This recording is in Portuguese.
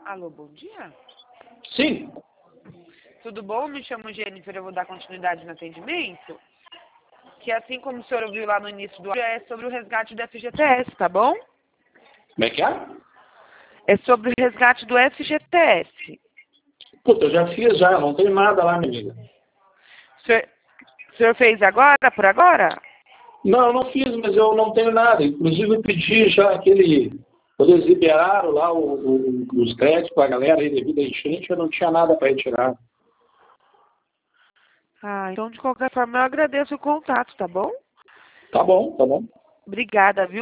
Alô, bom dia. Sim. Tudo bom? Me chamo Jennifer, eu vou dar continuidade no atendimento. Que assim como o senhor ouviu lá no início do áudio, é sobre o resgate do FGTS, tá bom? Como é que é? É sobre o resgate do FGTS. Puta, eu já fiz já, não tem nada lá, minha amiga. O senhor fez agora, por agora? Não, eu não fiz, mas eu não tenho nada. Inclusive eu pedi já aquele... Quando eles liberaram lá os créditos para a galera aí devido à enchente, eu não tinha nada para retirar. Ah, então de qualquer forma eu agradeço o contato, tá bom? Tá bom, tá bom. Obrigada, viu?